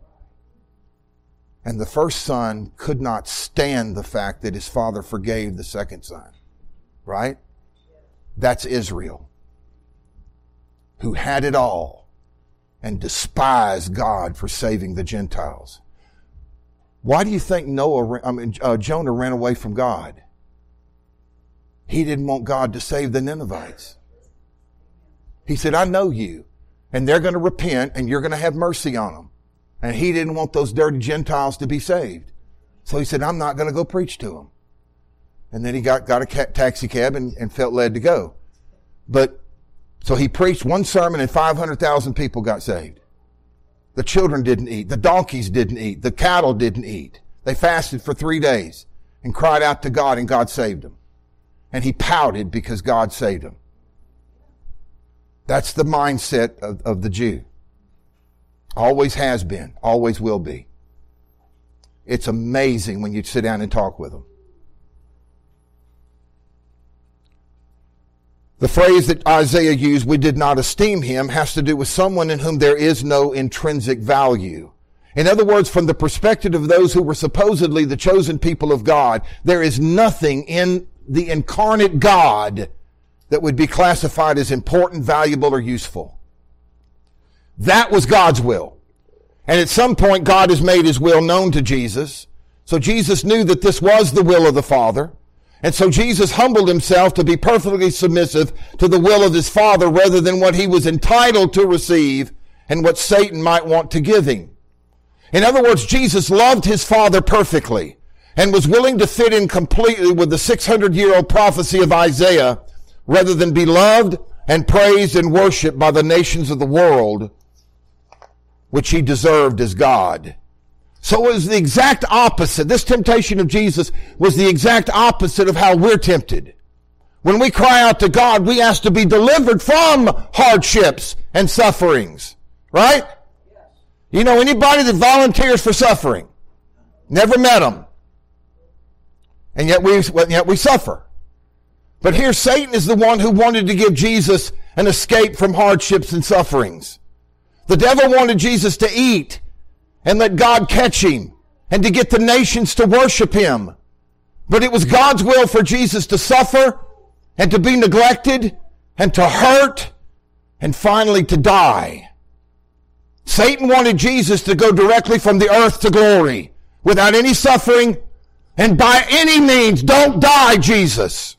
And the first son could not stand the fact that his father forgave the second son. Right? That's Israel, who had it all and despised God for saving the Gentiles. Why do you think Jonah ran away from God? He didn't want God to save the Ninevites. He said, "I know you, and they're going to repent, and you're going to have mercy on them." And he didn't want those dirty Gentiles to be saved. So he said, "I'm not going to go preach to them." And then he got a taxi cab and felt led to go. So he preached one sermon and 500,000 people got saved. The children didn't eat. The donkeys didn't eat. The cattle didn't eat. They fasted for 3 days and cried out to God, and God saved them. And he pouted because God saved him. That's the mindset of the Jew. Always has been. Always will be. It's amazing when you sit down and talk with them. The phrase that Isaiah used, "we did not esteem him," has to do with someone in whom there is no intrinsic value. In other words, from the perspective of those who were supposedly the chosen people of God, there is nothing in the incarnate God that would be classified as important, valuable, or useful. That was God's will. And at some point, God has made his will known to Jesus. So Jesus knew that this was the will of the Father. And so Jesus humbled himself to be perfectly submissive to the will of his Father rather than what he was entitled to receive and what Satan might want to give him. In other words, Jesus loved his Father perfectly and was willing to fit in completely with the 600-year-old prophecy of Isaiah rather than be loved and praised and worshiped by the nations of the world, which he deserved as God. So it was the exact opposite. This temptation of Jesus was the exact opposite of how we're tempted. When we cry out to God, we ask to be delivered from hardships and sufferings. Right? You know anybody that volunteers for suffering? Never met them. And yet we suffer. But here Satan is the one who wanted to give Jesus an escape from hardships and sufferings. The devil wanted Jesus to eat and let God catch him and to get the nations to worship him. But it was God's will for Jesus to suffer and to be neglected and to hurt and finally to die. Satan wanted Jesus to go directly from the earth to glory without any suffering and by any means, don't die, Jesus.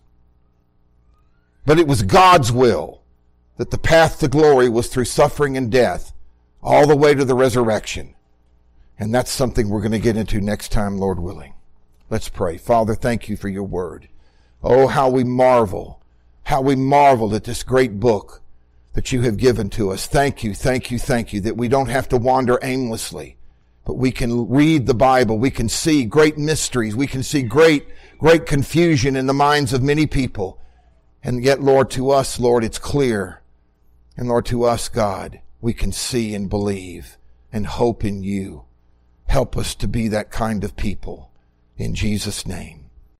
But it was God's will that the path to glory was through suffering and death all the way to the resurrection. And that's something we're going to get into next time, Lord willing. Let's pray. Father, thank you for your word. Oh, how we marvel at this great book that you have given to us. Thank you that we don't have to wander aimlessly, but we can read the Bible. We can see great mysteries. We can see great confusion in the minds of many people. And yet, Lord, to us, Lord, it's clear. And Lord, to us, God, we can see and believe and hope in you. Help us to be that kind of people. In Jesus' name.